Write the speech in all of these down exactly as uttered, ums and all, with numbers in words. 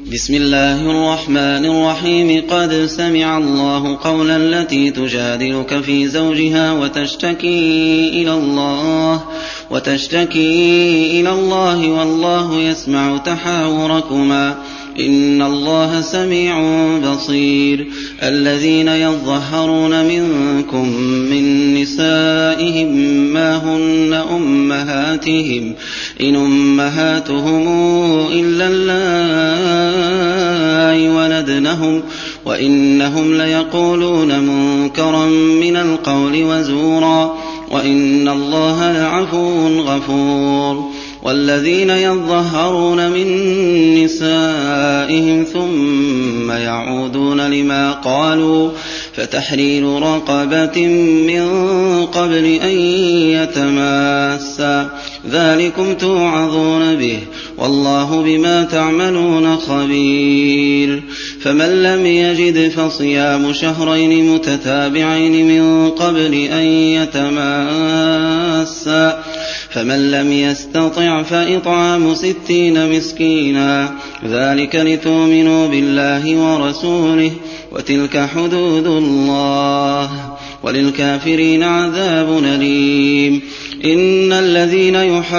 بسم الله الرحمن الرحيم. قد سمع الله قول التي تجادلك في زوجها وتشتكي إلى الله وتشتكي إلى الله والله يسمع تحاوركما إن الله سميع بصير. الذين يظهرون منكم من نسائهم ما هن أمهاتهم إن أمهاتهم إلا اللائي ولدنهم وإنهم ليقولون منكرا من القول وزورا وإن الله لعفو غفور. والذين يظهرون من نسائهم ثم يعودون لما قالوا فتحرير رقبة من قبل أن يتماسا ذلكم توعظون به والله بما تعملون خبير. فمن لم يجد فصيام شهرين متتابعين من قبل أن يتماسا فمن لم يستطع فإطعام ستين مسكينا ذلك لتؤمنوا بالله ورسوله وتلك حدود الله وللكافرين عذاب أليم. إن الذين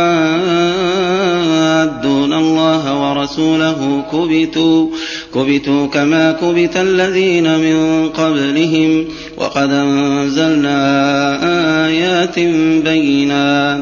يحادون الله ورسوله كبتوا, كبتوا كما كبت الذين من قبلهم وقد أنزلنا آيات بينات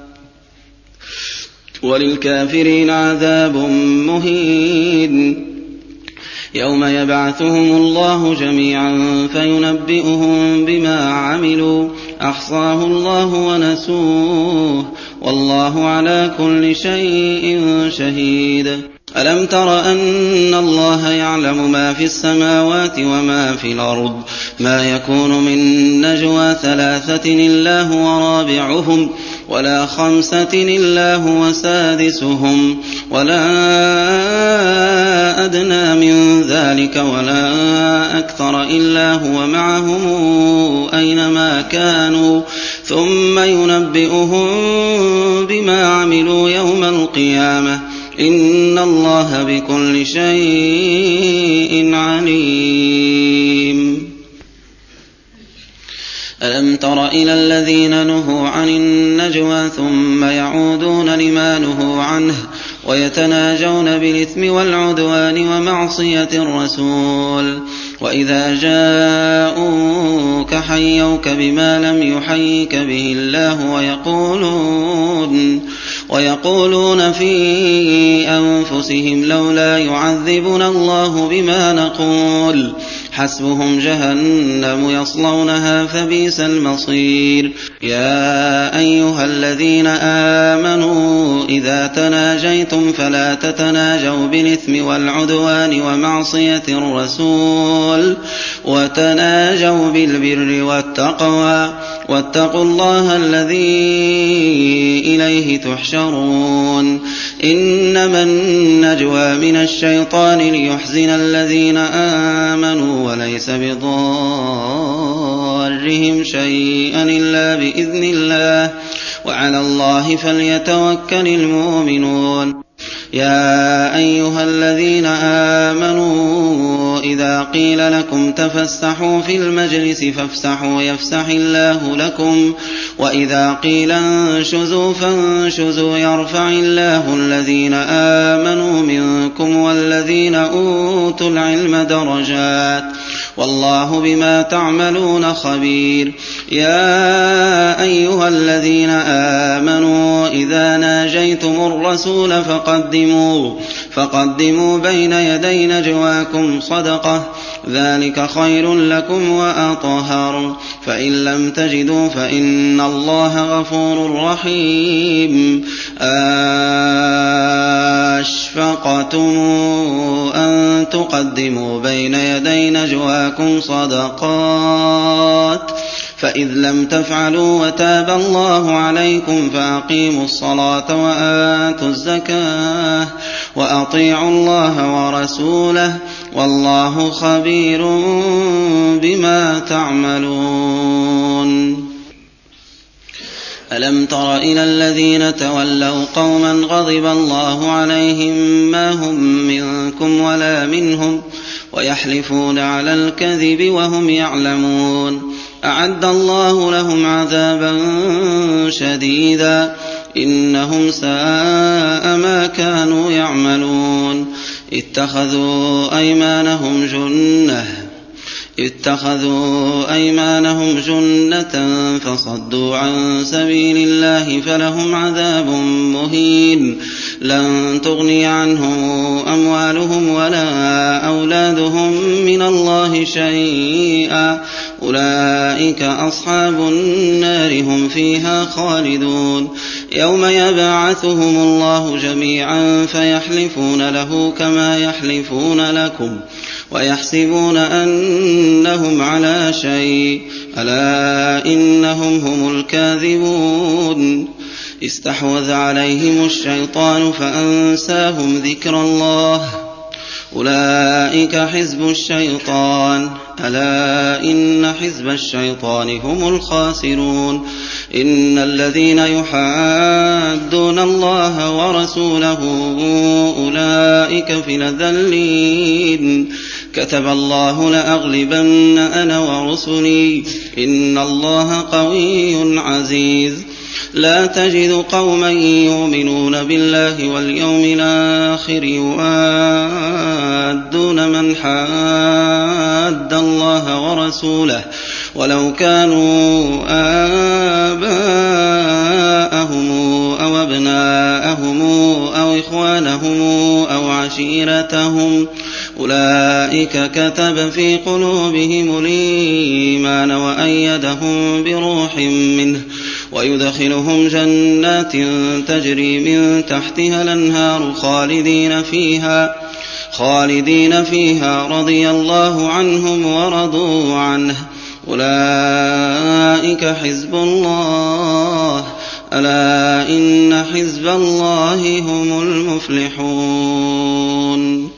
وللكافرين عذاب مهين. يوم يبعثهم الله جميعا فينبئهم بما عملوا أحصاه الله ونسوه والله على كل شيء شهيد. ألم تر أن الله يعلم ما في السماوات وما في الأرض ما يكون من نجوى ثلاثة إلا هو رابعهم ولا خمسة إلا هو سادسهم ولا أدنى من ذلك ولا أكثر إلا هو معهم أينما كانوا ثم ينبئهم بما عملوا يوم القيامة إن الله بكل شيء عليم. ألم تر إلى الذين نهوا عن النجوى ثم يعودون لما نهوا عنه ويتناجون بالإثم والعدوان ومعصية الرسول وإذا جاءوك حيوك بما لم يحيك به الله ويقولون ويقولون في أنفسهم لولا يعذبنا الله بما نقول حسبهم جهنم يصلونها فبئس المصير. يا أيها الذين آمنوا إذا تناجيتم فلا تتناجوا بالإثم والعدوان ومعصية الرسول وتناجوا بالبر والتقوى واتقوا الله الذي إليه تحشرون. إنما النجوى من الشيطان ليحزن الذين آمنوا وليس بضارهم شيئا إلا بإذن الله وعلى الله فليتوكل المؤمنون. يا أيها الذين آمنوا إذا قيل لكم تفسحوا في المجلس فافسحوا يفسح الله لكم وإذا قيل انشزوا فانشزوا يرفع الله الذين آمنوا منكم والذين أوتوا العلم درجات والله بما تعملون خبير. يا أيها الذين آمنوا إذا ناجيتم الرسول فقدموا, فقدموا بين يدي نجواكم صدقة ذلك خير لكم وأطهر فإن لم تجدوا فإن الله غفور رحيم. أشفقتم أن تقدموا بين يدي نجواكم صدقات فإذ لم تفعلوا وتاب الله عليكم فأقيموا الصلاة وآتوا الزكاة وأطيعوا الله ورسوله والله خبير بما تعملون. ألم تر إلى الذين تولوا قوما غضب الله عليهم ما هم منكم ولا منهم ويحلفون على الكذب وهم يعلمون أعد الله لهم عذابا شديدا إنهم ساء ما كانوا يعملون اتخذوا أيمانهم جنة اتخذوا أيمانهم جنة فصدوا عن سبيل الله فلهم عذاب مهين لن تغني عنهم أموالهم ولا أولادهم من الله شيئا أولئك أصحاب النار هم فيها خالدون يوم يبعثهم الله جميعا فيحلفون له كما يحلفون لكم ويحسبون أنهم على شيء ألا إنهم هم الكاذبون استحوذ عليهم الشيطان فأنساهم ذكر الله أولئك حزب الشيطان ألا إن حزب الشيطان هم الخاسرون إن الذين يحادون الله ورسوله أولئك في الأذلين كتب الله لأغلبن أنا ورسلي إن الله قوي عزيز لا تجد قوما يؤمنون بالله واليوم الآخر يوادون من حاد الله ورسوله ولو كانوا آباءهم أو أبناءهم أو إخوانهم أو عشيرتهم أولئك كتب في قلوبهم الإيمان وأيدهم بروح منه ويدخلهم جنات تجري من تحتها الأنهار خالدين فيها خالدين فيها رضي الله عنهم ورضوا عنه أولئك حزب الله ألا إن حزب الله هم المفلحون